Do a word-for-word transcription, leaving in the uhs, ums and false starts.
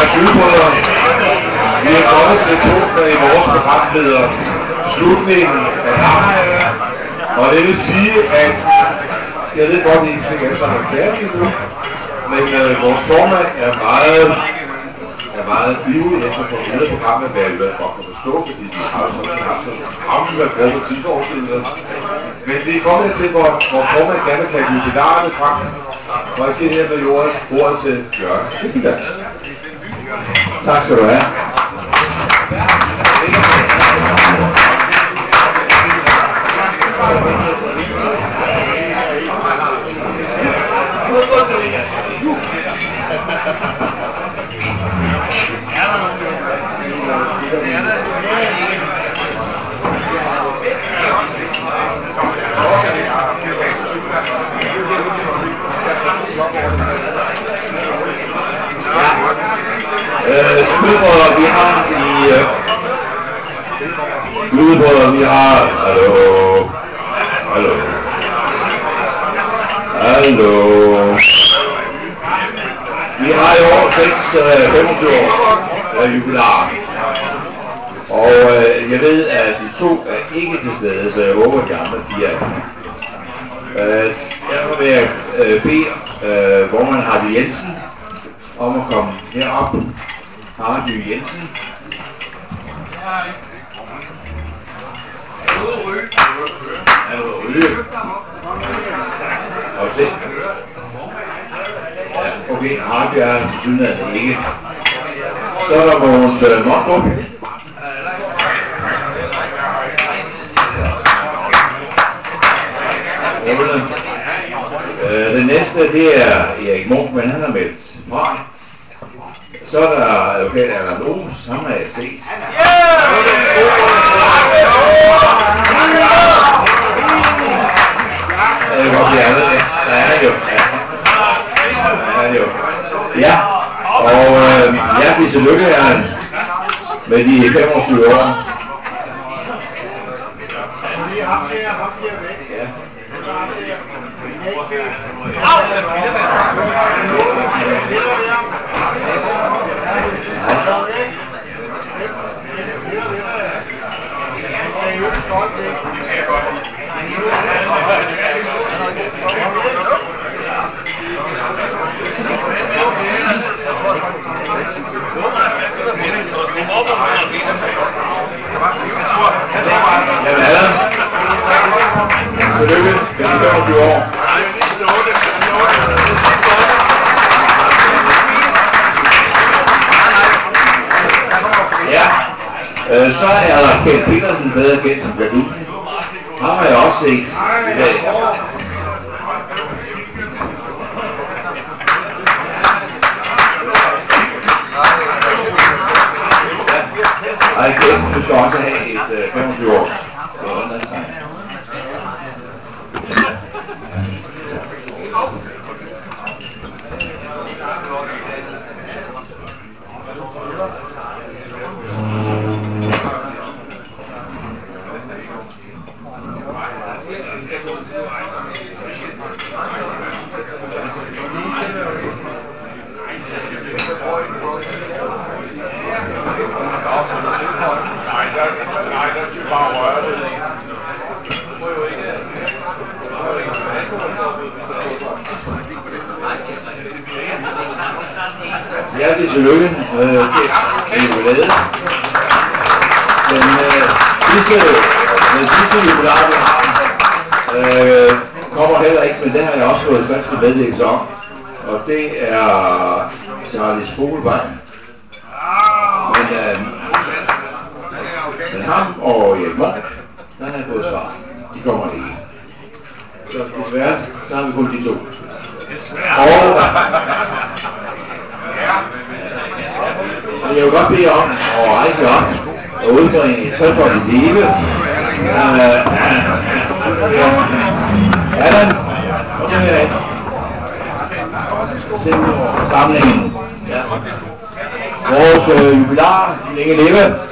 Skydebrødre, vi er kommet til et punkt, der i vores program hedder slutningen af kampen. Og det vil sige, at jeg ved godt, at I ikke alle sammen er færdige nu, men øh, vores formand er meget, er meget ivrig efter at få videre programmet, hvad jeg vel godt kan forstå, fordi de har jo sådan haft sådan hamle gruppe tidsforskninger. Men vi er kommet til, hvor vores formand gerne kan give jubilarerne frem, og jeg giver her med ordet, ordet til Jørgen Skibbidas. Tak skal du have. Øh, Skydebrødre, vi har i... Øh, Skydebrødre, vi har... Hallo? Hallo? Hallo? Vi har i år seks øh, femogtyve års øh, jubilar. Og øh, jeg ved, at de to er ikke til stede, så jeg håber, at de andre fire er. Øh, derfor vil jeg øh, bede øh, vormand Hardy Jensen om at komme herop. Hardy Jensen. Han er ude at ryge. Han er ude at ryge. Og se. Ja, okay, Hardy er til synligheden ikke. Så er der Mogens øh, Mondrup. Øh, den næste, det er Erik Munk, men han har meldt fra. Så er der advokat Erland Oos, ham har jeg set. Ja, det er godt, det er det. Der er han jo. Der er han jo. Ja, og øh, hjertelig tillykke, Erland, med de femogtyve år. Jamen Allan, tillykke med de femogtyve år. Ja, øh, så er der Kjeld Petersen, bedre kendt som Gadusen. Ham har jeg også set i dag. Ej, Kjeld, du skal også have et øh, femogtyve års. Det er understreget. Nej, der skal vi bare røre det. Hjertelig tillykke med jubilæet. Den øh, sidste, den sidste jubilar, vi har, øh, kommer heller ikke, men det har jeg også fået skriftlig meddelelse om. Og det er Charlie Spogelbein. Men, øh, men ham og Erik Munk, der har jeg fået svar. De kommer ikke. Så desværre, så har vi kun de to. Og jeg vil godt bede om at rejse op og udbringe et trefoldigt leve. Allan, kom med herind. Se på samlingen. Ja. Vores øh, jubilar, længe leve.